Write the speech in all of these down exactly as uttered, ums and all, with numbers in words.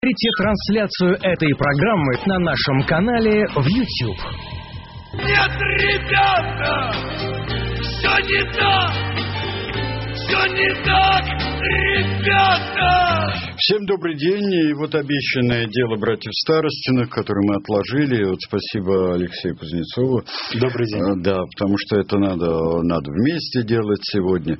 Смотрите трансляцию этой программы на нашем канале в YouTube. Нет, ребята, все не так, все не так, ребята. Всем добрый день. И вот обещанное дело братьев Старостиных, которое мы отложили. Вот спасибо Алексею Кузнецову. Добрый день. Да, потому что это надо, надо вместе делать сегодня.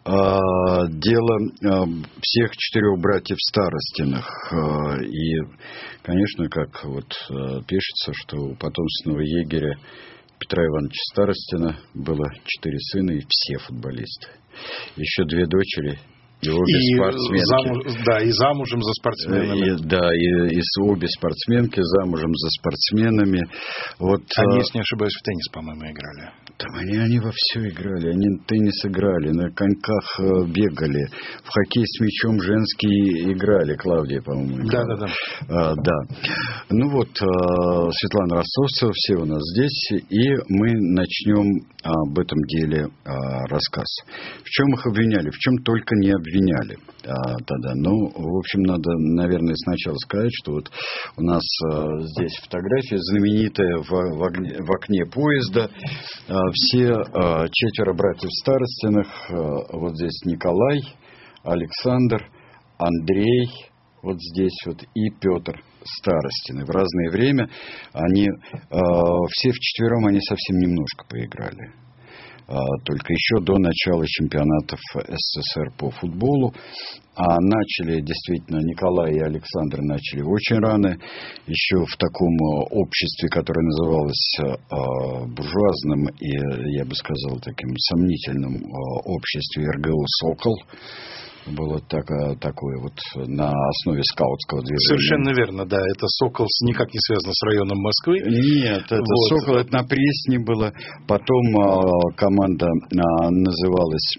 Дело всех четырех братьев Старостиных. И, конечно, как вот пишется, что у потомственного егеря Петра Ивановича Старостина было четыре сына и все футболисты. Еще две дочери. И обе и спортсменки. Замуж, да, и замужем за спортсменами. И, да, и, и обе спортсменки замужем за спортсменами. Вот, они, если не ошибаюсь, в теннис, по-моему, играли. Там они, они во все играли. Они в теннис играли, на коньках бегали, в хоккей с мячом женский играли. Клавдия, по-моему, играла. Да, да, да. А, да. Ну вот, Светлана Ростовцева, все у нас здесь. И мы начнем об этом деле рассказ. В чем их обвиняли? В чем только не обвиняли. Обвиняли а, тогда. Ну, в общем, надо, наверное, сначала сказать, что вот у нас а, здесь фотография знаменитая в, в, огне, в окне поезда. А, все а, четверо братьев Старостиных. А, вот здесь Николай, Александр, Андрей, вот здесь вот и Петр Старостины. В разное время они, а, все вчетвером, они совсем немножко поиграли. Только еще до начала чемпионатов СССР по футболу. А начали, действительно, Николай и Александр начали очень рано. Еще в таком обществе, которое называлось буржуазным и, я бы сказал, таким сомнительным обществе эр гэ о «Сокол». Было так, такое вот на основе скаутского движения. Совершенно верно, да. Это «Сокол» никак не связано с районом Москвы. Нет, это вот. «Сокол» это на Пресне было. Потом а, команда а, называлась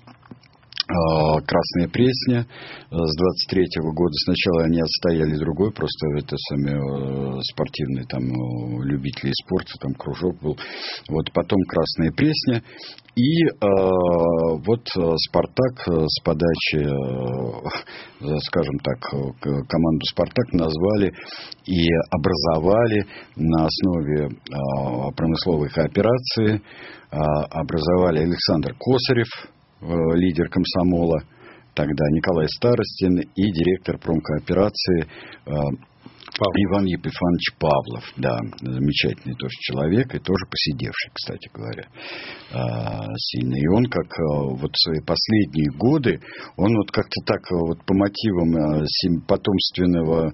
а, «Красная Пресня» с двадцать третьего года. Сначала они отстояли другой, просто это сами спортивные там любители спорта, там кружок был. Вот потом «Красная Пресня». И э, вот «Спартак» с подачи, э, скажем так, команду «Спартак» назвали и образовали на основе э, промысловой кооперации. Э, образовали Александр Косарев, э, лидер комсомола, тогда Николай Старостин и директор промкооперации э, Павлов. Иван Епифанович Павлов, да, замечательный тоже человек и тоже посидевший, кстати говоря, сильно. И он, как вот в свои последние годы, он вот как-то так вот по мотивам потомственного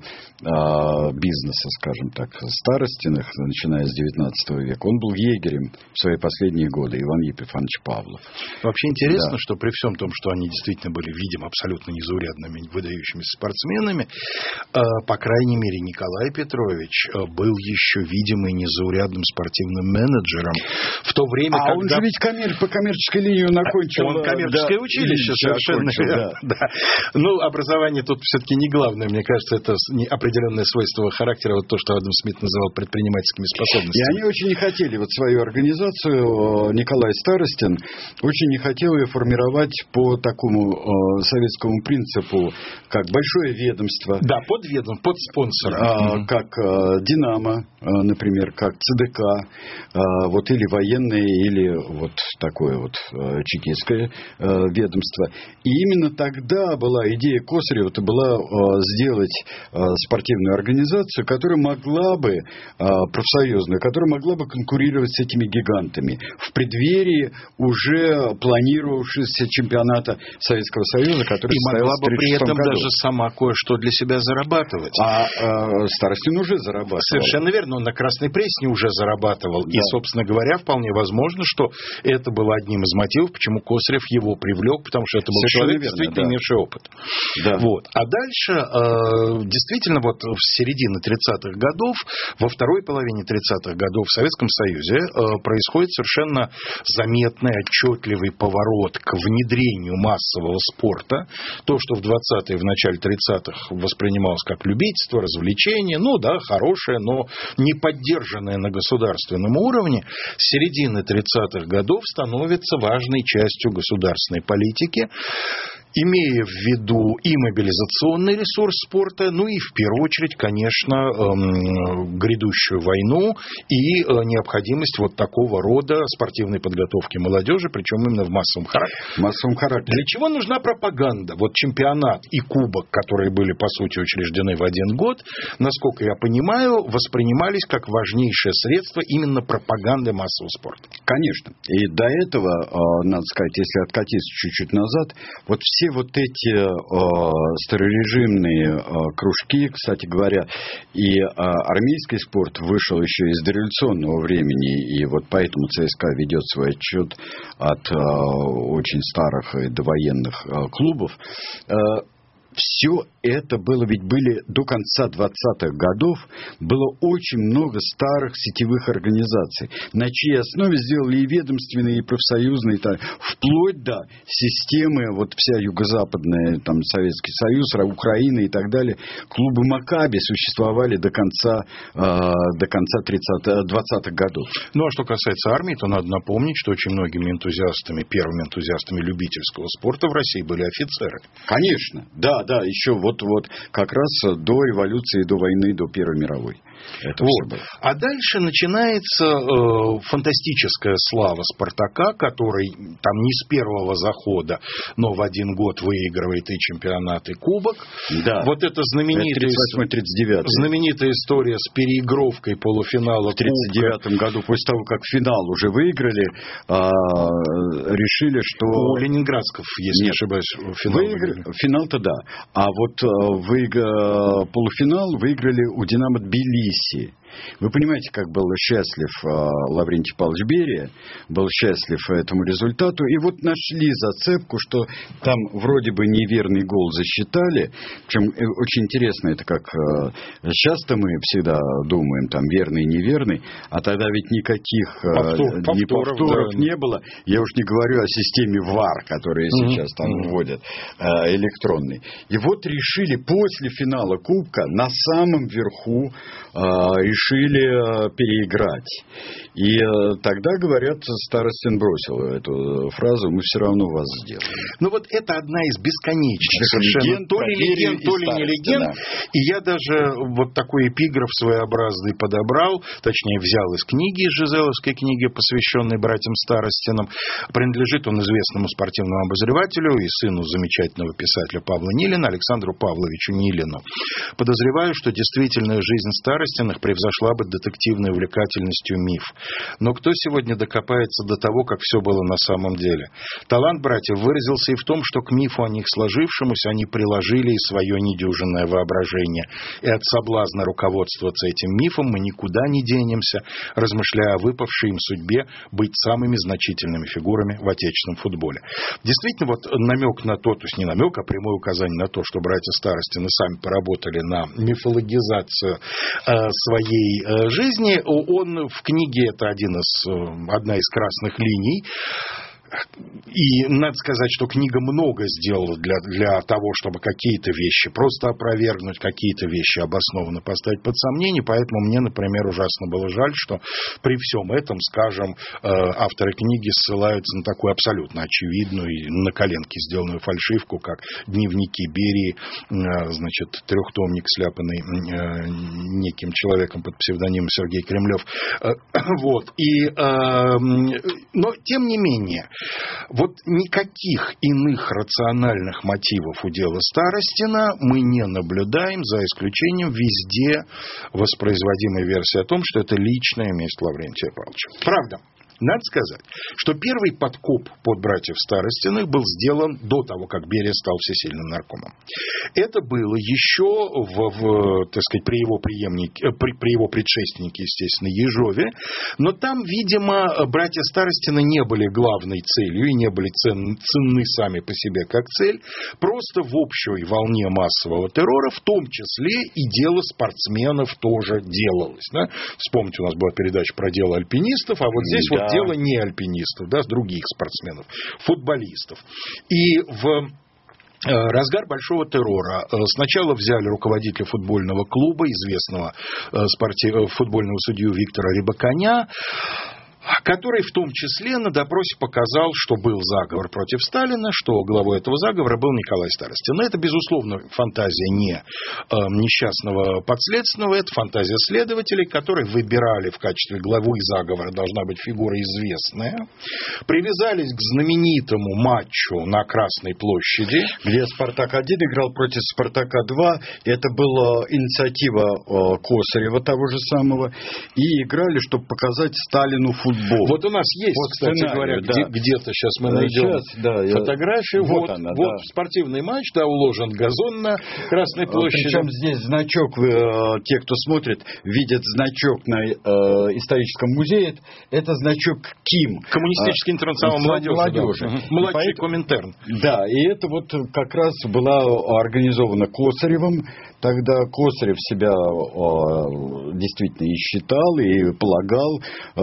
бизнеса, скажем так, Старостиных, начиная с девятнадцатого века, он был егерем в свои последние годы, Иван Епифанович Павлов. Вообще интересно, да. что при всем том, что они действительно были, видимо, абсолютно незаурядными, выдающимися спортсменами, по крайней мере, Николай Петрович был еще, видимо, незаурядным спортивным менеджером в то время, а когда... он же ведь коммер... по коммерческой линии он окончил. Он коммерческое да, училище, совершенно окончил, верно. Да. Да. Ну, образование тут все-таки не главное. Мне кажется, это определенное свойство характера, вот то, что Адам Смит называл предпринимательскими способностями. И они очень не хотели вот свою организацию, Николай Старостин, очень не хотел ее формировать по такому э, советскому принципу, как большое ведомство. Да, под ведомство, под спонсора. А, как а, «Динамо», а, например, как цэ дэ ка, а, вот или военное, или вот такое вот а, чекистское а, ведомство. И именно тогда была идея Косарева, это была а, сделать а, спортивную организацию, которая могла бы, а, профсоюзную, которая могла бы конкурировать с этими гигантами в преддверии уже планировавшегося чемпионата Советского Союза, который и могла бы при этом году. даже сама кое-что для себя зарабатывать. А, а Старостин уже зарабатывал. Совершенно верно, он на «Красной Пресне» уже зарабатывал. Да. И, собственно говоря, вполне возможно, что это было одним из мотивов, почему Косарев его привлек, потому что это был Совершенно человек, верно, действительно да. имевший опыт. Да. Вот. А дальше, э, действительно, вот в середине тридцатых годов, во второй половине тридцатых годов в Советском Союзе э, происходит совершенно заметный, отчетливый поворот к внедрению массового спорта. То, что в двадцатые, в начале тридцатых воспринималось как любительство, развлечение, ну да, хорошее, но не поддержанное на государственном уровне, с середины тридцатых годов становится важной частью государственной политики. имея в виду и мобилизационный ресурс спорта, ну и в первую очередь, конечно, грядущую войну и необходимость вот такого рода спортивной подготовки молодежи, причем именно в массовом характере. В массовом характере. Для чего нужна пропаганда? Вот чемпионат и кубок, которые были, по сути, учреждены в один год, насколько я понимаю, воспринимались как важнейшее средство именно пропаганды массового спорта. Конечно. И до этого, надо сказать, если откатиться чуть-чуть назад, вот все вот эти э, старорежимные э, кружки, кстати говоря, и э, армейский спорт вышел еще из дореволюционного времени, и вот поэтому ЦСКА ведет свой отчет от э, очень старых и довоенных э, клубов. Э, Все это было, ведь были до конца двадцатых годов, было очень много старых сетевых организаций, на чьей основе сделали и ведомственные, и профсоюзные, так, вплоть до системы, вот вся юго-западная, там, Советский Союз, Украина и так далее. Клубы Макаби существовали до конца, э, до конца двадцатых годов. Ну, а что касается армии, то надо напомнить, что очень многими энтузиастами, первыми энтузиастами любительского спорта в России были офицеры. Конечно, да, да, еще вот, вот как раз до революции, до войны, до Первой мировой. Это вот. А дальше начинается э, фантастическая слава «Спартака», который там не с первого захода, но в один год выигрывает и чемпионат, и кубок. Да. Вот это знаменитая, тридцать восьмой тридцать девятый. знаменитая история с переигровкой полуфинала. В тридцать девятом году, после того, как финал уже выиграли, э, решили, что... У ленинградцев, если Нет. не ошибаюсь, финал Выиграли. Финал-то да. А вот э, выигр... полуфинал выиграли у «Динамо» Тбилиси. Вы понимаете, как был счастлив э, Лаврентий Павлович Берия, был счастлив этому результату. И вот нашли зацепку, что там вроде бы неверный гол засчитали. Причем э, очень интересно, это как э, часто мы всегда думаем, там верный, неверный, а тогда ведь никаких э, Повтор, ни повторов, повторов да. не было. Я уж не говорю о системе ВАР, которую mm-hmm. сейчас там mm-hmm. вводят, э, электронный. И вот решили после финала Кубка на самом верху э, решили решили переиграть. И тогда, говорят, Старостин бросил эту фразу: мы все равно вас сделаем. Ну вот это одна из бесконечных совершенно. То ли легенд, то ли не легенд. И я даже вот такой эпиграф своеобразный подобрал, точнее взял из книги, из жизеловской книги, посвященной братьям Старостинам. Принадлежит он известному спортивному обозревателю и сыну замечательного писателя Павла Нилина, Александру Павловичу Нилину. Подозреваю, что действительная жизнь Старостиных превзошла бы детективной увлекательностью миф. Но кто сегодня докопается до того, как все было на самом деле? Талант братьев выразился и в том, что к мифу о них сложившемуся они приложили и свое недюжинное воображение. И от соблазна руководствоваться этим мифом мы никуда не денемся, размышляя о выпавшей им судьбе быть самыми значительными фигурами в отечественном футболе. Действительно, вот намек на то, то есть не намек, а прямое указание на то, что братья Старостины сами поработали на мифологизацию э, своей э, жизни, он в книге, это один из, одна из красных линий. И надо сказать, что книга много сделала для, для того, чтобы какие-то вещи просто опровергнуть, какие-то вещи обоснованно поставить под сомнение. Поэтому мне, например, ужасно было жаль, что при всем этом, скажем, авторы книги ссылаются на такую абсолютно очевидную и на коленке сделанную фальшивку, как дневники Берии, значит, трехтомник, сляпанный неким человеком под псевдонимом Сергей Кремлев. Вот. И, но, тем не менее, вот никаких иных рациональных мотивов у дела Старостина мы не наблюдаем, за исключением везде воспроизводимой версии о том, что это личная месть Лаврентия Павловича. Правда. Надо сказать, что первый подкоп под братьев Старостиных был сделан до того, как Берия стал всесильным наркомом. Это было еще в, в, так сказать, при его преемнике, при, при его предшественнике, естественно, Ежове, но там, видимо, братья Старостины не были главной целью и не были цен, ценны сами по себе как цель, просто в общей волне массового террора, в том числе и дело спортсменов тоже делалось. Да? Вспомните, у нас была передача про дело альпинистов, а вот здесь да. вот дело не альпинистов, да, других спортсменов, футболистов. И в разгар большого террора сначала взяли руководителя футбольного клуба, известного спортив... футбольного судью Виктора Рябоконя. который в том числе на допросе показал, что был заговор против Сталина, что главой этого заговора был Николай Старостин. Но это, безусловно, фантазия не э, несчастного подследственного, это фантазия следователей, которые выбирали в качестве главы заговора, должна быть фигура известная, привязались к знаменитому матчу на Красной площади, где «Спартак-один» играл против «Спартака-два». Это была инициатива Косарева, того же самого, и играли, чтобы показать Сталину футбол. Вот у нас есть, вот кстати сценарий, говоря, да. где, где-то сейчас мы найдем сейчас, да, фотографию. Я... Вот, вот она, вот да. спортивный матч, да, уложен газон на Красной площади. Причем здесь значок, э, те, кто смотрит, видят значок на э, историческом музее. Это значок КИМ. Коммунистический интернационал молодежи. молодежи. Да. Младший поэтому, Коминтерн. Да, и это вот как раз была организована Косаревым. Тогда Косарев себя э, действительно и считал, и полагал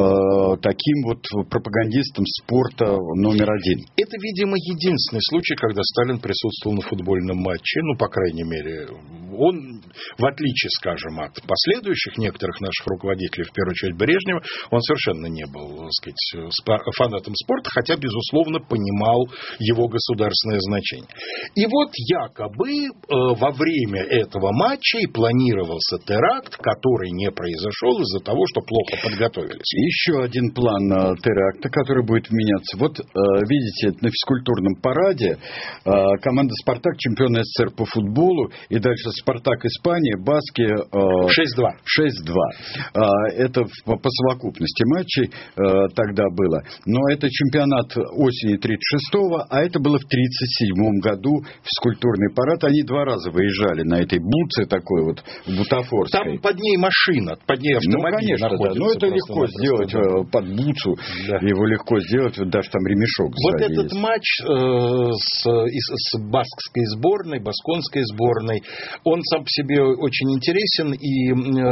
э, таким вот пропагандистом спорта номер один. Это, видимо, единственный случай, когда Сталин присутствовал на футбольном матче. Ну, по крайней мере, он, в отличие, скажем, от последующих некоторых наших руководителей, в первую очередь Брежнева, он совершенно не был, так сказать, фанатом спорта, хотя, безусловно, понимал его государственное значение. И вот якобы э, во время этого матча и планировался теракт, который не произошел из-за того, что плохо подготовились. Еще один план э, теракта, который будет меняться. Вот, э, видите, на физкультурном параде э, команда «Спартак», чемпион СССР по футболу, и дальше «Спартак» Испания, «Баски» э, шесть-два. шесть-два. Э, это по, по совокупности матчей э, тогда было. Но это чемпионат осени тридцать шестого, а это было в тридцать седьмом году физкультурный парад. Они два раза выезжали на этой буце такой вот, бутафорской. Там под ней машина, под ней автомобиль ну, конечно, находится. Да. Но это легко сделать да. под буцу. Да. Его легко сделать, даже там ремешок вот сзади этот есть. матч э, с, с баскской сборной, басконской сборной, он сам по себе очень интересен, и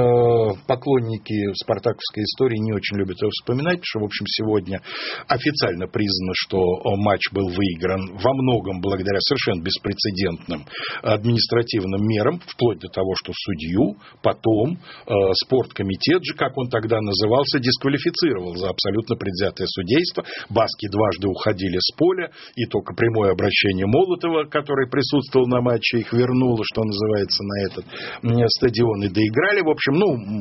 э, поклонники спартаковской истории не очень любят его вспоминать, потому что, в общем, сегодня официально признано, что матч был выигран во многом благодаря совершенно беспрецедентным административным мерам, вплоть до того, что судью потом э, спорткомитет же, как он тогда назывался, дисквалифицировал за абсолютно предвзятое судейство. Баски дважды уходили с поля, и только прямое обращение Молотова, который присутствовал на матче, их вернуло, что называется, на этот э, стадион, и доиграли. В общем,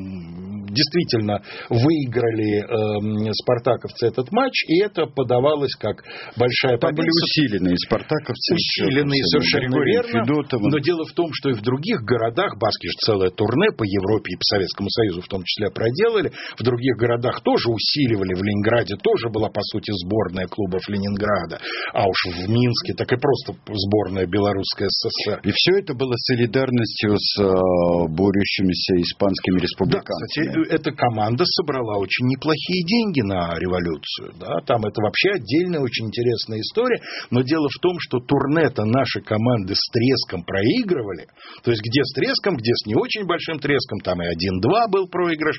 ну, действительно, выиграли э, спартаковцы этот матч, и это подавалось как большая Там победа. были усиленные спартаковцы. Усиленные, совершенно верно. Федотовым. Но дело в том, что и в других городах, баски же целое турне по Европе и по Советскому Союзу в том числе проделали, в других городах тоже усиливали, в Ленинграде тоже была, по сути, сборная клубов Ленинграда, а уж в Минске так и просто сборная Белорусской ССР. И все это было солидарностью с э, борющимися испанскими республиканцами. Да, кстати, эта команда собрала очень неплохие деньги на революцию. Да? Там это вообще отдельная очень интересная история, но дело в том, что турне-то наши команды с треском проигрывали, то есть где с треском, где с не очень большим треском, там и один-два был проигрыш,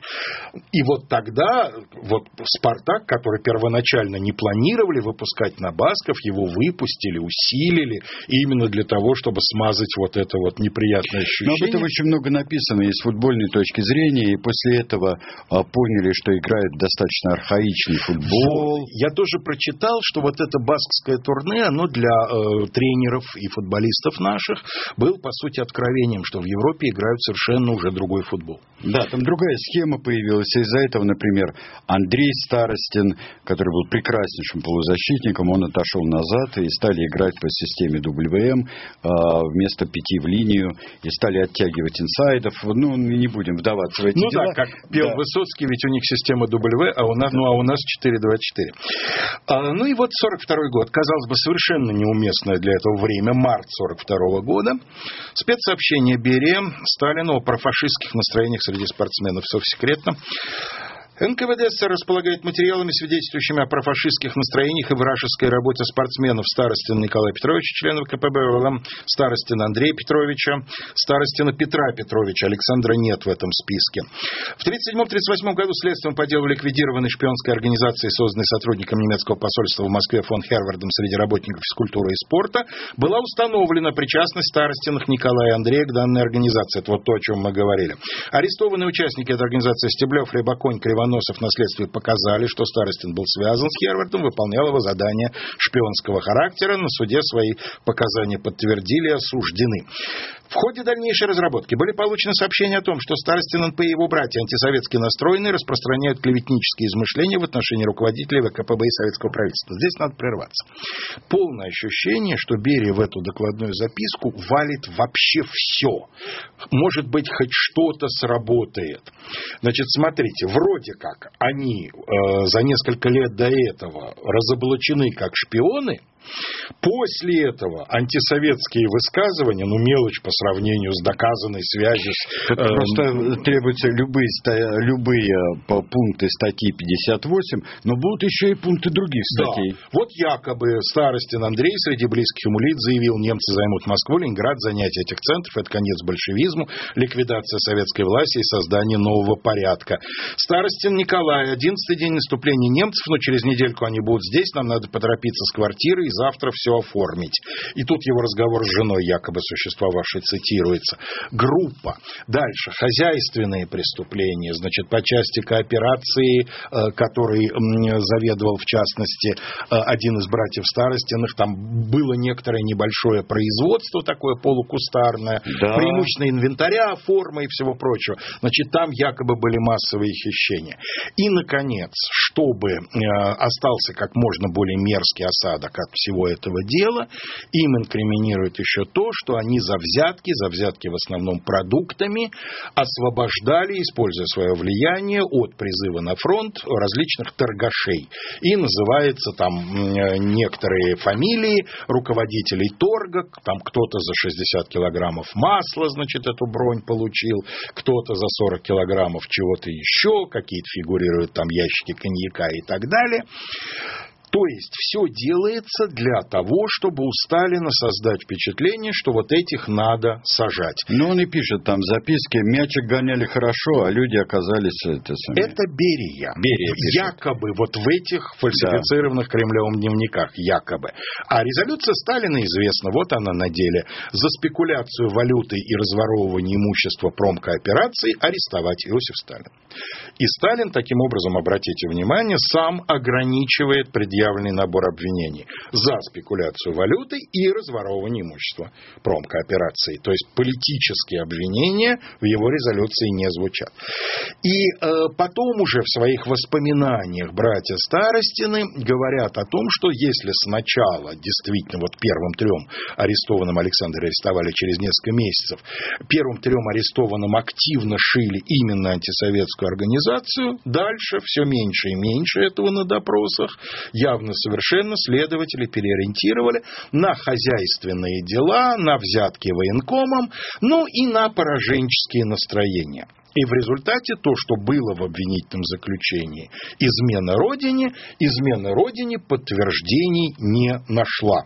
и вот тогда вот «Спартак», который первоначально не планировали выпускать на басков, его выпустили, усилили, именно для того, чтобы смазать вот это вот неприятное ощущение. Но об этом очень много написано и с футбольной точки зрения, и после этого а, поняли, что играют достаточно архаичный футбол. Я тоже прочитал, что вот это баскское турне, оно для э, тренеров и футболистов наших было, по сути, откровением, что в Европе играют совершенно уже другой футбол. Да, там другая схема появилась. Из-за этого, например, Андрей Старостин, который был прекраснейшим полузащитником, он отошел назад и стали играть по системе дабл ю эм э, вместо пяти в линию и стали оттягивать инсайдов. Ну, не будем вдаваться в эти ну, дела. Ну да, как пел да. Высоцкий, ведь у них система дабл ю эм, а у нас, ну, а у нас четыре два четыре. А, ну и вот сорок второй год, казалось бы, совершенно неуместное для этого время, март сорок второго года. Спецсообщение Берия Сталину о профашистских настроениях среди спортсменов совсекретно. эн ка вэ дэ СССР располагает материалами, свидетельствующими о профашистских настроениях и вражеской работе спортсменов Старостина Николая Петровича, членов ка пэ бэ вэ эл эм, Старостина Андрея Петровича, Старостина Петра Петровича. Александра нет в этом списке. В тридцать седьмом — тридцать восьмом году следствием по делу ликвидированной шпионской организации, созданной сотрудником немецкого посольства в Москве фон Хервардом среди работников физкультуры и спорта, была установлена причастность Старостиных Николая и Андрея к данной организации. Это вот то, о чем мы говорили. Арестованные участники этой организации Стеблев, Рябоконь, Кривонос, доносов на следствие показали, что Старостин был связан с Хервардом, выполнял его задания шпионского характера. На суде свои показания подтвердили и осуждены. В ходе дальнейшей разработки были получены сообщения о том, что Старостин, эн пэ и его братья, антисоветски настроенные, распространяют клеветнические измышления в отношении руководителей вэ ка пэ бэ и советского правительства. Здесь надо прерваться. Полное ощущение, что Берия в эту докладную записку валит вообще все. Может быть, хоть что-то сработает. Значит, смотрите, вроде как они э, за несколько лет до этого разоблачены как шпионы. После этого антисоветские высказывания, ну, мелочь по сравнению с доказанной связью с... Э, просто требуются любые, любые пункты статьи пятьдесят восемь, но будут еще и пункты других статей. Да. Вот якобы Старостин Андрей среди близких ему лиц заявил: немцы займут Москву, Ленинград, занятие этих центров — это конец большевизму, ликвидация советской власти и создание нового порядка. Старостин Николай: одиннадцатый день наступления немцев, но через недельку они будут здесь, нам надо поторопиться с квартирой и завтра все оформить. И тут его разговор с женой, якобы существовавшей, цитируется. Группа. Дальше. Хозяйственные преступления. Значит, по части кооперации, который заведовал, в частности, один из братьев Старостиных, там было некоторое небольшое производство, такое полукустарное, да. Преимущественно инвентаря, формы и всего прочего. Значит, там якобы были массовые хищения. И, наконец, чтобы остался как можно более мерзкий осадок от всего этого дела, им инкриминируют еще то, что они за взятки, за взятки в основном продуктами, освобождали, используя свое влияние, от призыва на фронт различных торгашей. И называются там некоторые фамилии руководителей торга, там кто-то за шестьдесят килограммов масла, значит, эту бронь получил, кто-то за сорок килограммов чего-то еще, какие-то фигурируют там ящики коньяка и так далее. То есть все делается для того, чтобы у Сталина создать впечатление, что вот этих надо сажать. Ну, он и пишет там записки: мячик гоняли хорошо, а люди оказались... Это, это Берия. Берия пишет. Якобы вот в этих фальсифицированных да. Кремлевым дневниках. Якобы. А резолюция Сталина известна. Вот она на деле. За спекуляцию валютой и разворовывание имущества промкоопераций арестовать Иосиф Сталин. И Сталин таким образом, обратите внимание, сам ограничивает предъявление явленный набор обвинений за спекуляцию валютой и разворовывание имущества промкоопераций. То есть политические обвинения в его резолюции не звучат. И э, потом уже в своих воспоминаниях братья Старостины говорят о том, что если сначала действительно вот первым трем арестованным Александра арестовали через несколько месяцев, первым трем арестованным активно шили именно антисоветскую организацию, дальше все меньше и меньше этого на допросах. Я явно совершенно следователи переориентировали на хозяйственные дела, на взятки военкомам, ну и на пораженческие настроения. И в результате то, что было в обвинительном заключении измена Родине, измена Родине подтверждений не нашла.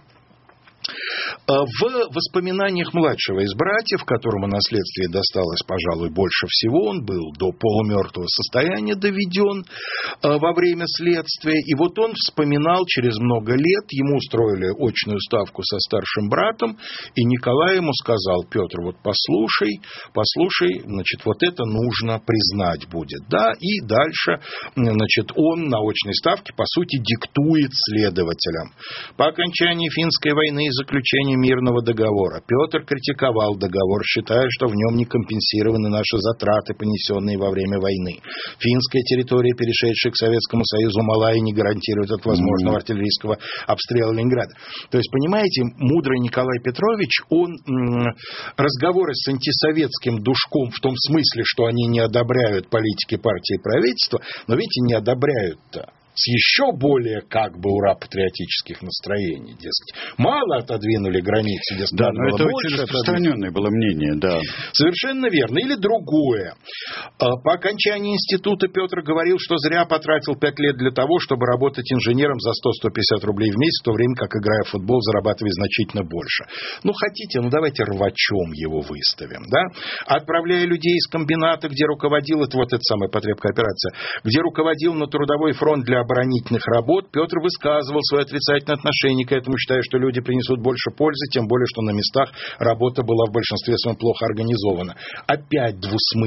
В воспоминаниях младшего из братьев, которому на следствии досталось, пожалуй, больше всего, он был до полумертвого состояния доведен во время следствия, и вот он вспоминал через много лет, ему устроили очную ставку со старшим братом, и Николай ему сказал: Петр, вот послушай, послушай, значит, вот это нужно признать будет, да, и дальше, значит, он на очной ставке, по сути, диктует следователям. По окончании финской войны и заключения мирного договора Петр критиковал договор, считая, что в нем не компенсированы наши затраты, понесенные во время войны. Финская территория, перешедшая к Советскому Союзу, мала и не гарантирует от возможного артиллерийского обстрела Ленинграда. То есть, понимаете, мудрый Николай Петрович, он м- разговоры с антисоветским душком в том смысле, что они не одобряют политики партии и правительства, но, видите, не одобряют-то с еще более как бы ура-патриотических настроений. Дескать, мало отодвинули границы, где да, но это больше. Очень распространенное было мнение, да. Совершенно верно. Или другое. По окончании института Петр говорил, что зря потратил пять лет для того, чтобы работать инженером за сто - сто пятьдесят рублей в месяц, в то время как, играя в футбол, зарабатывая значительно больше. Ну, хотите, ну давайте рвачом его выставим, да? Отправляя людей из комбината, где руководил, это вот эта самая потребкооперация, где руководил на трудовой фронт для оборонительных работ, Петр высказывал свое отрицательное отношение к этому, считая, что люди принесут больше пользы, тем более, что на местах работа была в большинстве своем плохо организована. Опять двусмысленная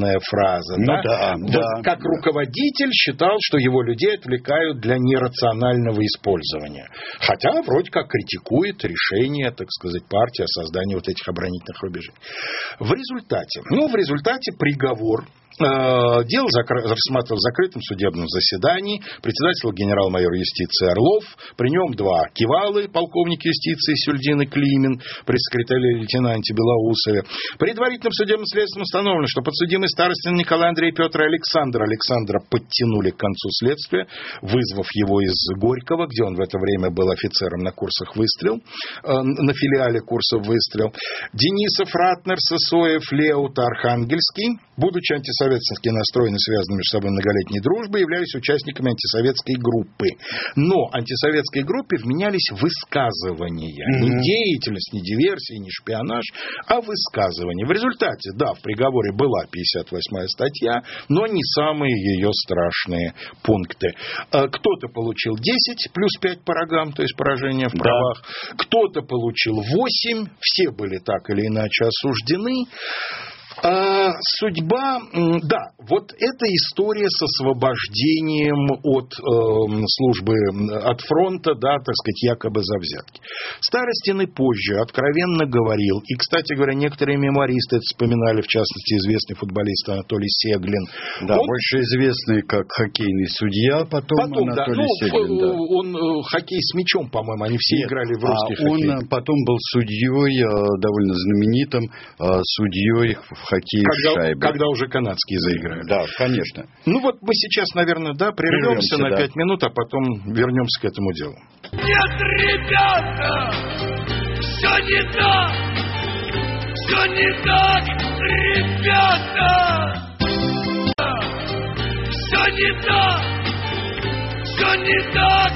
известная фраза. Ну, да? Да, Вот да. как руководитель считал, что его людей отвлекают для нерационального использования. Хотя вроде как критикует решение, так сказать, партии о создании вот этих оборонительных рубежей. В результате, ну, в результате приговор. Дело рассматривал в закрытом судебном заседании. Председатель генерал-майор юстиции Орлов. При нем два кивалы, полковник юстиции Сюльдин и Климин, пресс-секретарь лейтенанте Белоусове. Предварительным судебным следствием установлено, что подсудимый Старостин Николай Андрей Петр и Александр Александра подтянули к концу следствия, вызвав его из Горького, где он в это время был офицером на курсах «Выстрел», на филиале курсов «Выстрел». Денисов, Ратнер, Сысоев, Леут, Архангельский, будучи антисоветскими настроены, связанными между собой многолетней дружбой, являлись участниками антисоветской группы. Но антисоветской группе вменялись высказывания. Mm-hmm. Не деятельность, не диверсия, не шпионаж, а высказывания. В результате, да, в приговоре была пятьдесят восьмая статья, но не самые ее страшные пункты. Кто-то получил десять плюс пять по рогам, то есть поражение в правах. Да. Кто-то получил восемь. Все были так или иначе осуждены. А, судьба, да, вот эта история с освобождением от э, службы, от фронта, да, так сказать, якобы за взятки. Старостин и позже откровенно говорил, и, кстати говоря, некоторые мемуаристы это вспоминали, в частности, известный футболист Анатолий Сеглин. Да, он, больше известный как хоккейный судья, потом, потом Анатолий да, Сеглин. Ну, да. Он хоккей с мячом, по-моему, они все Нет, играли в русский а хоккей. Он потом был судьей, довольно знаменитым судьей в хоккее когда, в шайбе. Когда уже канадские заиграли. Да, конечно. Ну вот мы сейчас, наверное, да, прервемся, прервемся на пять да. минут, а потом вернемся к этому делу. Нет, ребята, все не так, все не так, ребята, все не так, все не так,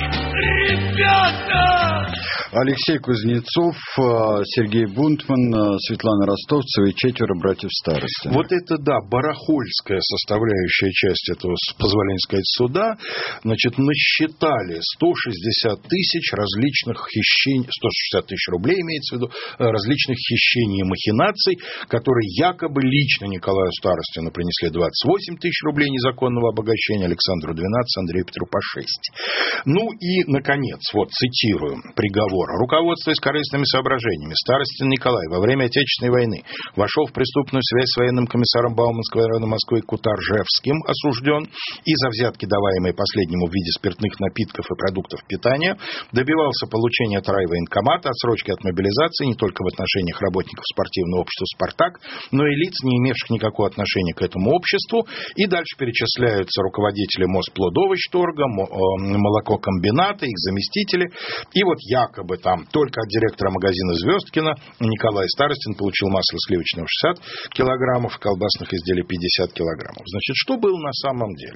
ребята. Алексей Кузнецов, Сергей Бунтман, Светлана Ростовцева и четверо братьев Старостин. Вот это, да, барахольская составляющая часть этого, позволения сказать, суда. Значит, насчитали сто шестьдесят тысяч различных хищений, сто шестьдесят тысяч рублей имеется в виду, различных хищений и махинаций, которые якобы лично Николаю Старостину принесли двадцать восемь тысяч рублей незаконного обогащения, Александру двенадцать, Андрею Петру по шесть. Ну и, наконец, вот цитирую приговор. Руководствуясь корыстными соображениями, Старостин Николай во время Отечественной войны вошел в преступную связь с военным комиссаром Бауманского района Москвы Кутаржевским, осужден, и за взятки, даваемые последнему в виде спиртных напитков и продуктов питания, добивался получения от райвоенкомата отсрочки от мобилизации не только в отношениях работников спортивного общества «Спартак», но и лиц, не имевших никакого отношения к этому обществу. И дальше перечисляются руководители Мосплодовощторга, молококомбината, их заместители. И вот якобы там только от директора магазина Звездкина Николай Старостин получил масло сливочного шестьдесят килограммов, колбасных изделий пятьдесят килограммов. Значит, что было на самом деле?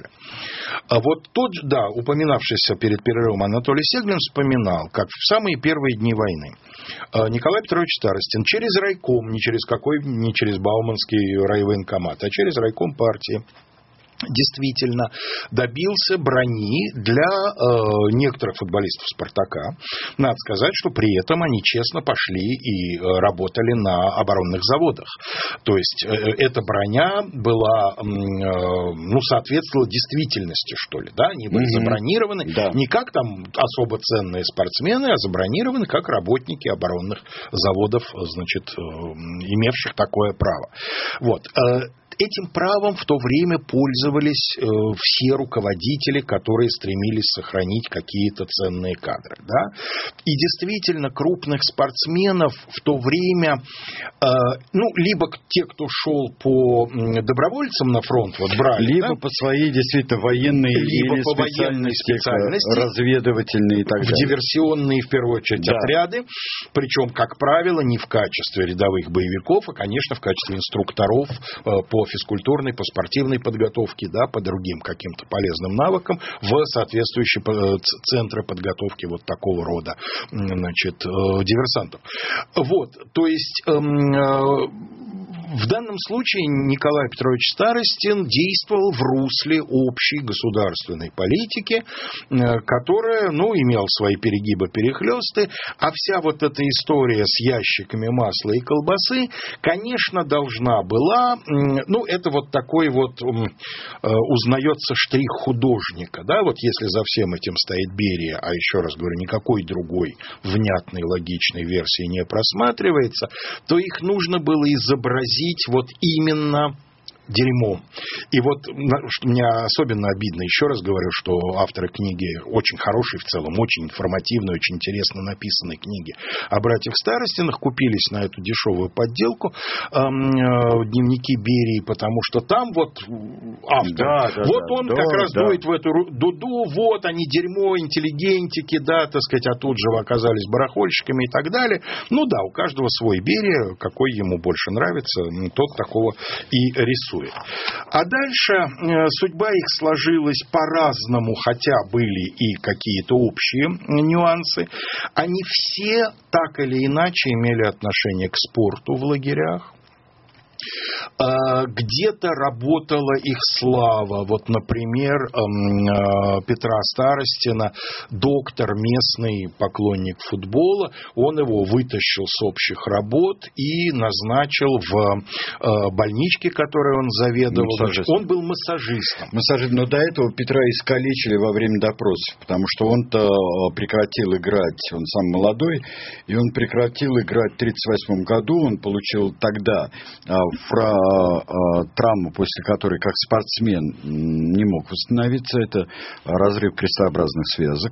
А вот тот, да, упоминавшийся перед перерывом Анатолий Сеглин вспоминал, как в самые первые дни войны Николай Петрович Старостин через райком, не через какой, не через Бауманский райвоенкомат, а через райком партии, действительно добился брони для э, некоторых футболистов «Спартака». Надо сказать, что при этом они честно пошли и э, работали на оборонных заводах. То есть э, эта броня была, э, ну, соответствовала действительности, что ли. Да? Они были mm-hmm. забронированы да. не как там особо ценные спортсмены, а забронированы как работники оборонных заводов, значит, э, имевших такое право. Вот. Этим правом в то время пользовались э, все руководители, которые стремились сохранить какие-то ценные кадры. Да? И действительно, крупных спортсменов в то время, э, ну, либо те, кто шел по добровольцам на фронт, вот брали, либо да? по своей действительно военной либо или по военной специальности, разведывательные и так далее. В диверсионные, в первую очередь, да. отряды, причем, как правило, не в качестве рядовых боевиков, а, конечно, в качестве инструкторов э, по физкультурной, по спортивной подготовке, да, по другим каким-то полезным навыкам в соответствующие центры подготовки вот такого рода, значит, диверсантов. Вот, то есть в данном случае Николай Петрович Старостин действовал в русле общей государственной политики, которая, ну, имела свои перегибы-перехлесты, а вся вот эта история с ящиками масла и колбасы, конечно, должна была, ну, ну, это вот такой вот узнается штрих художника, да, вот если за всем этим стоит Берия, а еще раз говорю, никакой другой внятной, логичной версии не просматривается, то их нужно было изобразить вот именно дерьмом. И вот, что мне особенно обидно, еще раз говорю, что авторы книги очень хорошие в целом, очень информативные, очень интересно написанные книги о братьях Старостинах, купились на эту дешевую подделку э, дневники Берии, потому что там вот автор, да, да, вот да, он да, как да, раз да. дует в эту дуду, вот они дерьмо, интеллигентики, да, так сказать, а тут же оказались барахольщиками и так далее. Ну да, у каждого свой Берия, какой ему больше нравится, тот такого и рисует. А дальше э, судьба их сложилась по-разному, хотя были и какие-то общие нюансы. Они все так или иначе имели отношение к спорту в лагерях. Где-то работала их слава. Вот, например, Петра Старостина, доктор, местный поклонник футбола, он его вытащил с общих работ и назначил в больничке, которой он заведовал. Массажист. Он был массажистом. Массажист. Но до этого Петра искалечили во время допросов, потому что он-то прекратил играть, он сам молодой, и он прекратил играть в тридцать восьмом году, он получил тогда Фра, э, травму, после которой как спортсмен не мог восстановиться, это разрыв крестообразных связок.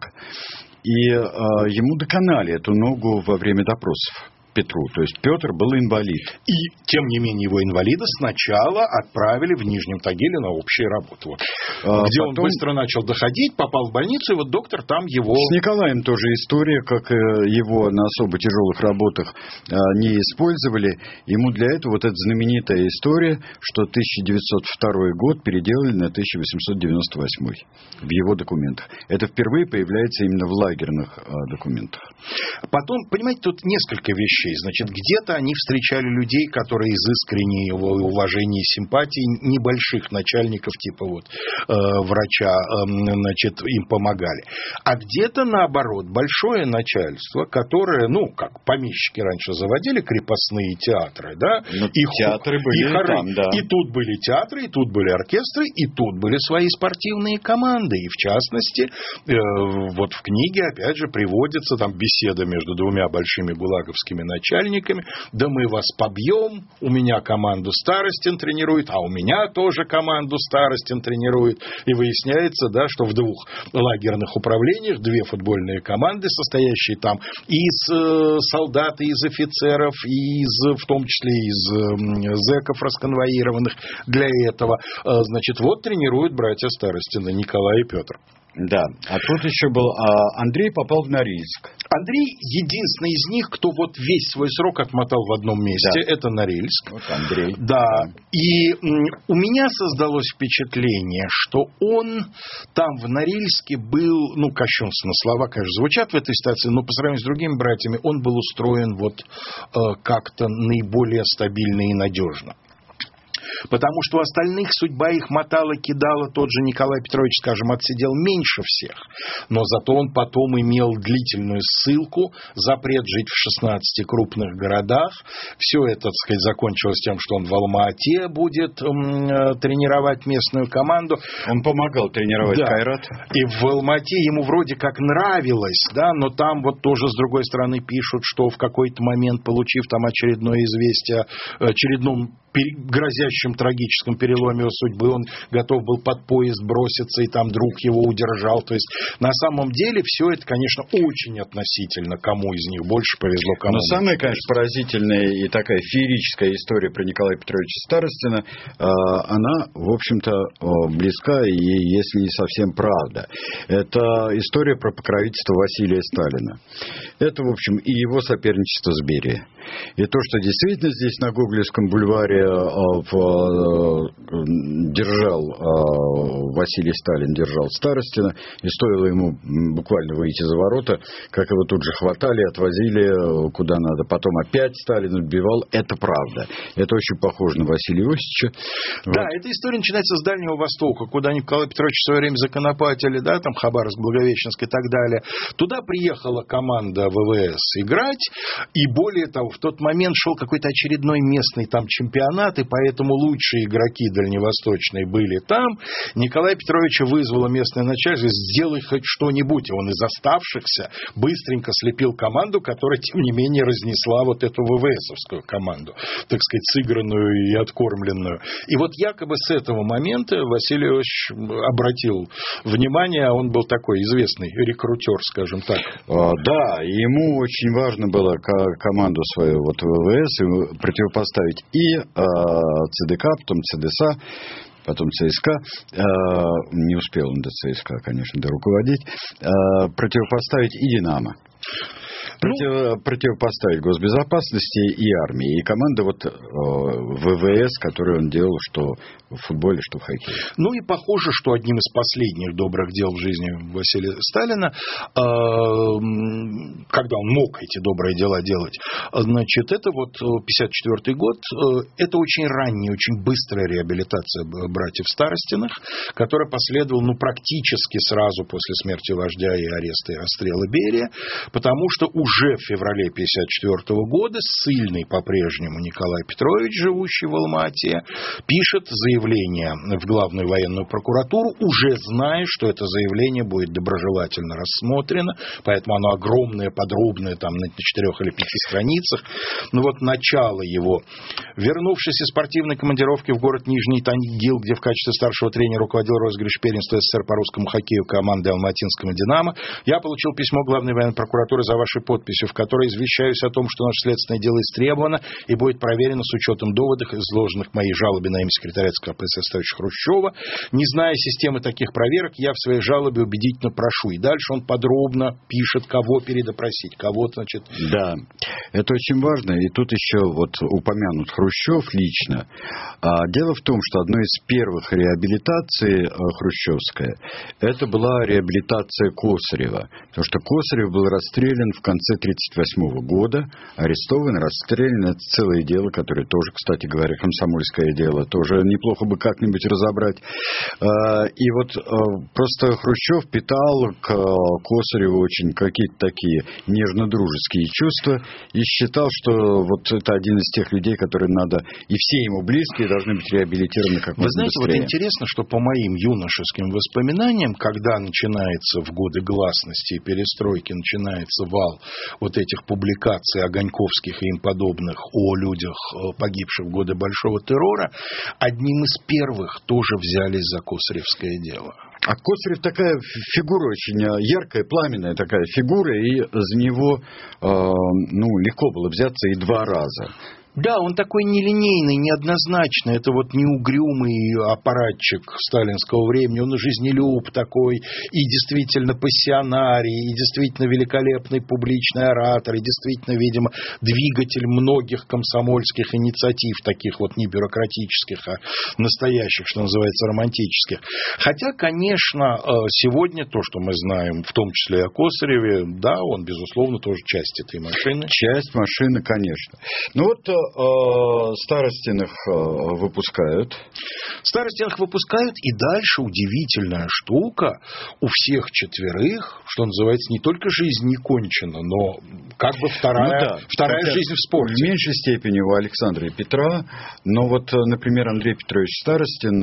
И э, ему доконали эту ногу во время допросов. Петру. То есть Петр был инвалид. И, тем не менее, его инвалида сначала отправили в Нижнем Тагиле на общие работы. Вот. А, где потом... он быстро начал доходить, попал в больницу, и вот доктор там его... С Николаем тоже история, как его на особо тяжелых работах не использовали. Ему для этого вот эта знаменитая история, что тысяча девятьсот второй год переделали на тысяча восемьсот девяносто восьмой в его документах. Это впервые появляется именно в лагерных документах. Потом, понимаете, тут несколько вещей. Значит, где-то они встречали людей, которые из искреннего уважения и симпатии небольших начальников, типа вот э, врача, э, значит, им помогали. А где-то, наоборот, большое начальство, которое, ну, как помещики раньше заводили крепостные театры, да? Ну, и театры были и хоры. Там, да. И тут были театры, и тут были оркестры, и тут были свои спортивные команды. И, в частности, э, вот в книге, опять же, приводится там беседа между двумя большими гулаговскими начальниками. Да мы вас побьем, у меня команду Старостин тренирует, а у меня тоже команду Старостин тренирует. И выясняется, да, что в двух лагерных управлениях две футбольные команды, состоящие там из э, солдат, из офицеров, и из, в том числе из э, зэков, расконвоированных для этого. Э, значит, вот тренируют братья Старостины, Николай и Петр. Да, а тут еще был а Андрей попал в Норильск. Андрей единственный из них, кто вот весь свой срок отмотал в одном месте, да. Это Норильск. Вот Андрей. Да. да. И у меня создалось впечатление, что он там в Норильске был, ну, кощунственно слова, конечно, звучат в этой ситуации, но по сравнению с другими братьями он был устроен вот э, как-то наиболее стабильно и надежно. Потому что у остальных судьба их мотала, кидала. Тот же Николай Петрович, скажем, отсидел меньше всех. Но зато он потом имел длительную ссылку, запрет жить в шестнадцати крупных городах. Все это, так сказать, закончилось тем, что он в Алма-Ате будет м- тренировать местную команду. Он помогал тренировать да. Кайрат. И в Алма-Ате ему вроде как нравилось, да, но там вот тоже, с другой стороны, пишут, что в какой-то момент, получив там очередное известие, очередном грозящем трагическом переломе его судьбы, он готов был под поезд броситься, и там друг его удержал. То есть, на самом деле, все это, конечно, очень относительно, кому из них больше повезло, кому. Но самая, конечно, поразительная и такая феерическая история про Николая Петровича Старостина, она, в общем-то, близка, и если не совсем правда. Это история про покровительство Василия Сталина. Это, в общем, и его соперничество с Берией. И то, что действительно здесь на Гоголевском бульваре в держал, Василий Сталин держал Старостина, и стоило ему буквально выйти за ворота, как его тут же хватали, отвозили куда надо. Потом опять Сталин отбивал. Это правда. Это очень похоже на Василия Иосифовича. Да, вот. эта история начинается с Дальнего Востока, куда Николай Петрович в свое время законопатили, да, там Хабаровск, Благовещенск и так далее. Туда приехала команда ВВС играть, и более того, в тот момент шел какой-то очередной местный там чемпионат, и поэтому лучшие игроки дальневосточные были там. Николай Петрович вызвало местное начальство: сделай хоть что-нибудь. И он из оставшихся быстренько слепил команду, которая, тем не менее, разнесла вот эту ВВСовскую команду, так сказать, сыгранную и откормленную. И вот якобы с этого момента Василий Иосифович обратил внимание, он был такой известный рекрутер, скажем так. А, да, ему очень важно было команду свою вот ВВС противопоставить и а, ЦДК, потом ЦДСА, потом ЦСКА, э, не успел он до ЦСКА, конечно, до руководить, э, противопоставить и «Динамо». Против, ну, противопоставить госбезопасности и армии. И команда вот э, ВВС, которую он делал, что в футболе, что в хоккее. Ну и похоже, что одним из последних добрых дел в жизни Василия Сталина, э, когда он мог эти добрые дела делать, значит, это вот пятьдесят четвёртый год, э, это очень ранняя, очень быстрая реабилитация братьев Старостиных, которая последовала, ну, практически сразу после смерти вождя и ареста и расстрела Берия, потому что уже в феврале пятьдесят четвёртого года ссыльный по-прежнему Николай Петрович, живущий в Алма-Ате, пишет заявление в Главную военную прокуратуру, уже зная, что это заявление будет доброжелательно рассмотрено, поэтому оно огромное, подробное, там на четырех или пяти страницах. Ну вот начало его. Вернувшись из спортивной командировки в город Нижний Тагил, где в качестве старшего тренера руководил розыгрыш первенства СССР по русскому хоккею команды Алматинского «Динамо», я получил письмо Главной военной прокуратуры за вашей подписью, в которой извещаюсь о том, что наше следственное дело истребовано и будет проверено с учетом доводов, изложенных в моей жалобе на имя секретаря ЦК КПСС товарища Хрущева. Не зная системы таких проверок, я в своей жалобе убедительно прошу. И дальше он подробно пишет, кого передопросить, кого, значит... Да, это очень важно. И тут еще вот упомянут Хрущев лично. А дело в том, что одной из первых реабилитаций хрущевская, это была реабилитация Косарева. Потому что Косарев был расстрелян в конце тридцать восьмого года, арестован, расстрелян. Это целое дело, которое тоже, кстати говоря, комсомольское дело, тоже неплохо бы как-нибудь разобрать. И вот просто Хрущев питал к Косареву очень какие-то такие нежно-дружеские чувства и считал, что вот это один из тех людей, которые надо, и все ему близкие должны быть реабилитированы как можно быстрее. Вы знаете, вот интересно, что по моим юношеским воспоминаниям, когда начинается в годы гласности и перестройки, начинается вал вот этих публикаций огоньковских и им подобных о людях, погибших в годы Большого террора, одним из первых тоже взялись за Косаревское дело. А Косарев такая фигура очень яркая, пламенная такая фигура, и за него э, ну, легко было взяться и два раза. Да, он такой нелинейный, неоднозначный. Это вот неугрюмый аппаратчик сталинского времени. Он и жизнелюб такой, и действительно пассионарий, и действительно великолепный публичный оратор, и действительно, видимо, двигатель многих комсомольских инициатив, таких вот не бюрократических, а настоящих, что называется, романтических. Хотя, конечно, сегодня то, что мы знаем, в том числе и о Косареве, да, он, безусловно, тоже часть этой машины. Часть машины, конечно. Ну вот... Старостиных выпускают. Старостиных выпускают, и дальше удивительная штука. У всех четверых, что называется, не только жизнь не кончена, но как бы вторая, ну, да, вторая хотя жизнь в спорте. В меньшей степени у Александра и Петра. Но вот, например, Андрей Петрович Старостин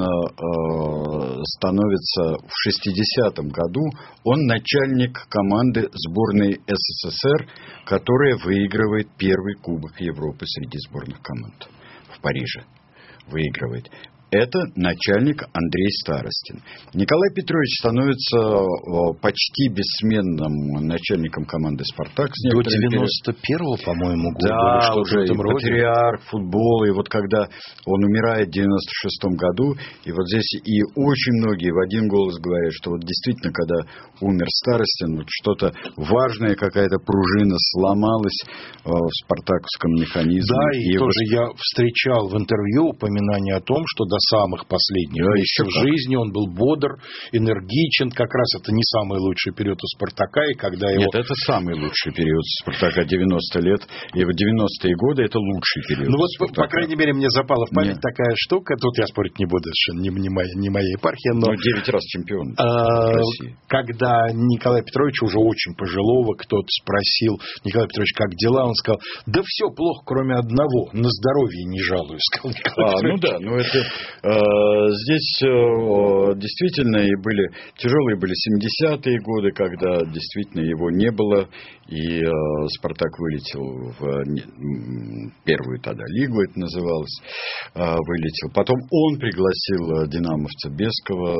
э, становится в шестидесятом году. Он начальник команды сборной СССР, которая выигрывает первый Кубок Европы среди сборных команд в Париже. Выигрывает. Это начальник Андрей Старостин. Николай Петрович становится почти бессменным начальником команды «Спартак». До девяносто первого, по-моему, года. Да, что уже в этом роде. Патриарх футбола. И вот когда он умирает в девяносто шестом году, и вот здесь и очень многие в один голос говорят, что вот действительно, когда умер Старостин, вот что-то важное, какая-то пружина сломалась в спартаковском механизме. Да, и, и тоже вот... я встречал в интервью упоминание о том, что до самых последних да, месяцев жизни. Он был бодр, энергичен. Как раз это не самый лучший период у «Спартака». И когда его... Нет, это самый лучший период «Спартака», девяносто лет. И в девяностые годы это лучший период. Ну вот, по, по крайней мере, мне запала в память Нет. такая штука. Тут я спорить не буду, совершенно не, не, моя, не моя епархия. Но ну, девять раз чемпион а, России. Когда Николая Петровича, уже очень пожилого, кто-то спросил: Николай Петрович, как дела? Он сказал: да все плохо, кроме одного. На здоровье не жалуюсь, сказал Николай а, Петрович. Ну да, ну это э, здесь э, действительно и были тяжелые были семидесятые годы, когда действительно его не было, и э, «Спартак» вылетел в не, первую тогда лигу, это называлось, э, вылетел. Потом он пригласил динамовца Бескова,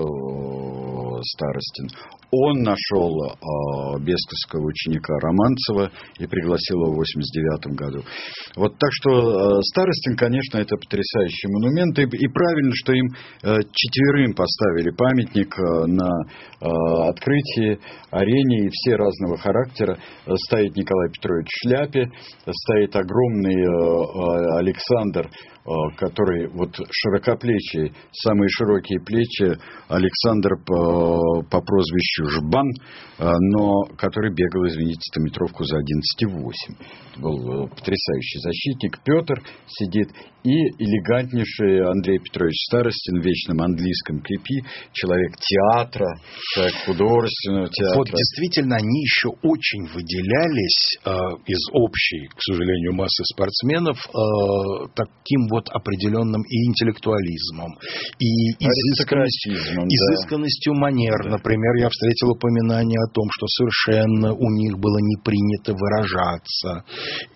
э, Старостин. Он нашел э, бесковского ученика Романцева и пригласил его в восемьдесят девятом году. Вот так что э, Старостин, конечно, это потрясающий монумент. И, и правильно, что им э, четверым поставили памятник э, на э, открытии, арене, и все разного характера. Стоит Николай Петрович в шляпе, стоит огромный э, э, Александр, который вот широкоплечий, самые широкие плечи, Александр по, по прозвищу Жбан, но который бегал, извините, стометровку за одиннадцать восемь. Был потрясающий защитник. Петр сидит, и элегантнейший Андрей Петрович Старостин в вечном английском крепи, человек театра, человек художественного театра. Вот действительно, они еще очень выделялись э, из общей, к сожалению, массы спортсменов э, таким вот определенным и интеллектуализмом, и изысканностью, да. изысканностью манер. Да. Например, я встретил упоминание о том, что совершенно у них было не принято выражаться.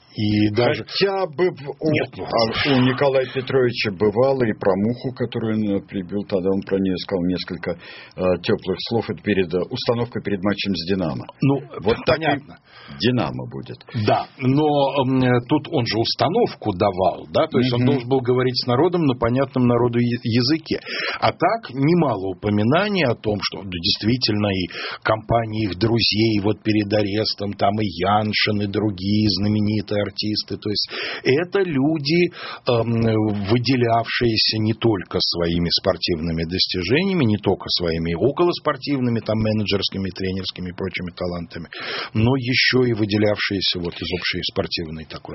И даже... Хотя бы у, Нет, а, у Николая Петровича бывало и про муху, которую он прибил, тогда он про нее сказал несколько э, теплых слов. Это перед установкой перед матчем с «Динамо». Ну, вот понятно. «Динамо» будет. Да, но э, тут он же установку давал, да, то есть mm-hmm. он должен был говорить с народом на понятном народу языке. А так немало упоминаний о том, что да, действительно и компании их друзей вот перед арестом, там и Яншин, и другие знаменитые артисты. То есть это люди, э, выделявшиеся не только своими спортивными достижениями, не только своими околоспортивными, там, менеджерскими, тренерскими и прочими талантами, но еще и выделявшиеся вот из общей спортивной такой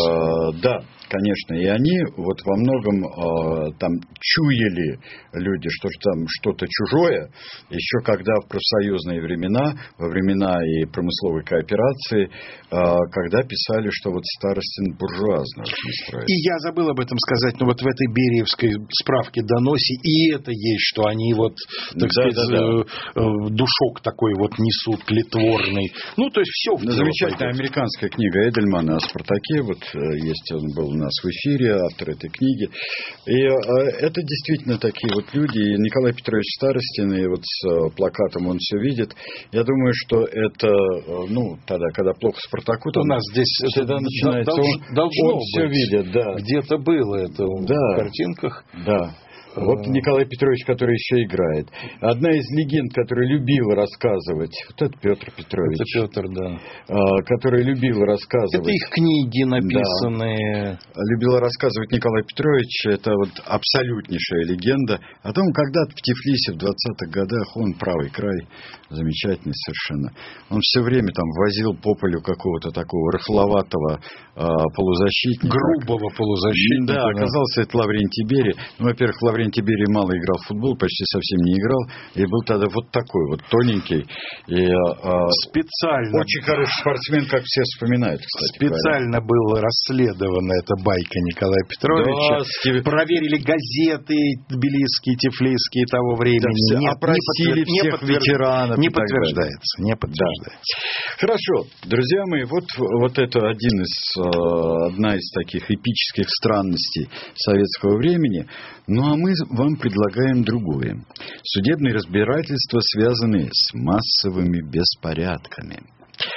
а, да, конечно. И они вот во многом а, там чуяли люди, что там что-то чужое, еще когда в профсоюзные времена, во времена и промысловой кооперации, а, когда писали, что вот Старостин буржуазно настроен. И я забыл об этом сказать, но вот в этой бериевской справке доносе и это есть, что они вот, так да, сказать, да, да. душок такой вот несут, тлетворный. Ну, то есть все в ну, замечательная пойдет. Американская книга Эдельмана о «Спартаке». Вот есть, он был у нас в эфире, автор этой книги. И это действительно такие вот люди. И Николай Петрович Старостин, и вот с плакатом он все видит. Я думаю, что это, ну, тогда, когда плохо «Спартаку», то у нас здесь всегда начинается, долж, он, должно он быть. все видит, да. Где-то было это да. в картинках. Да. Вот Николай Петрович, который еще играет. Одна из легенд, которая любила рассказывать, вот это Петр Петрович. Это Петр, да. Который любил рассказывать. Это их книги написанные. Да. Любила рассказывать Николай Петрович. Это вот абсолютнейшая легенда о том, когда-то в Тифлисе в двадцатых годах, он правый край, замечательный совершенно. Он все время там возил по полю какого-то такого рыхловатого а, полузащитника. Грубого полузащитника. Да, оказался это Лаврентий Берия. Ну, во-первых, Лаврентий Берия мало играл в футбол, почти совсем не играл. И был тогда вот такой вот тоненький. И, а, специально. Очень хороший спортсмен, как все вспоминают, кстати. Специально правильно. Была расследована эта байка Николая Петровича. Да, Стив... Проверили газеты тбилисские, тифлисские того времени. Да, Нет, опросили не всех подтвер... ветеранов. Не подтверждается. Не подтверждается. Да. Хорошо, друзья мои, вот, вот это один из, одна из таких эпических странностей советского времени. Ну, а мы вам предлагаем другое. Судебные разбирательства, связанные с массовыми беспорядками.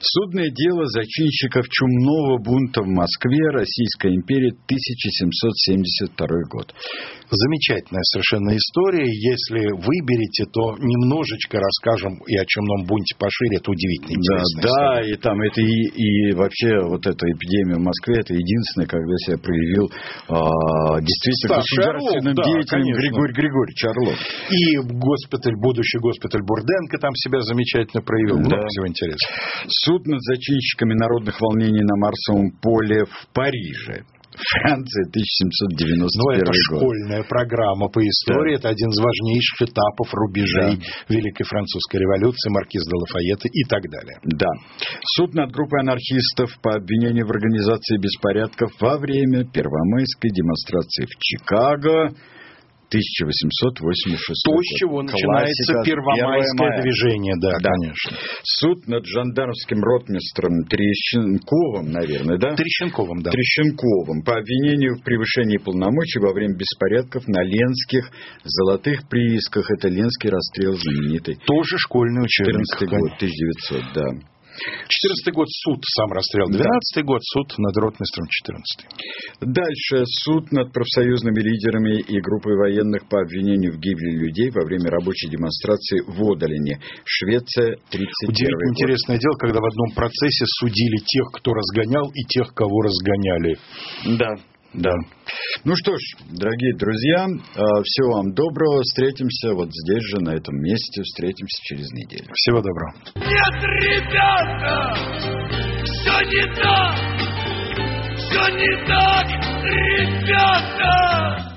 Судное дело зачинщиков чумного бунта в Москве, Российская империя, тысяча семьсот семьдесят второй год. Замечательная совершенно история. Если выберете, то немножечко расскажем и о чумном бунте пошире. Это удивительно интересная да, история. Да, и там это и, и вообще вот эта эпидемия в Москве, это единственное, когда себя проявил а, действительно Старший государственным Орлов, да, деятелем конечно. Григорий Григорьевич Орлов. И госпиталь, будущий госпиталь Бурденко там себя замечательно проявил. Да. Много всего интересного. Суд над зачинщиками народных волнений на Марсовом поле в Париже. Франция, тысяча семьсот девяносто первый Ну, это год. школьная программа по истории. Да. Это один из важнейших этапов рубежей да. Великой Французской революции, маркиз де Лафайета и так далее. Да. Суд над группой анархистов по обвинению в организации беспорядков во время первомайской демонстрации в Чикаго. тысяча восемьсот восемьдесят шестой То, с чего год. начинается Классика, первомайское движение, да, да, конечно. Суд над жандармским ротмистром Трещенковым, наверное, да? Трещенковым, да. Трещенковым по обвинению в превышении полномочий во время беспорядков на Ленских золотых приисках. Это Ленский расстрел знаменитый. Тоже школьный учебник. четырнадцатый год, тысяча девятьсот, да. четырнадцатый год суд, сам расстрел. двенадцатый да. год суд над ротмистром четырнадцатый. Дальше суд над профсоюзными лидерами и группой военных по обвинению в гибели людей во время рабочей демонстрации в Одалине, Швеция, тридцать первый Удивительно год. Интересное дело, когда в одном процессе судили тех, кто разгонял, и тех, кого разгоняли. Да. Да. Ну что ж, дорогие друзья, всего вам доброго. Встретимся вот здесь же, на этом месте. Встретимся через неделю. Всего доброго. Нет, ребята, все не так, все не так, ребята.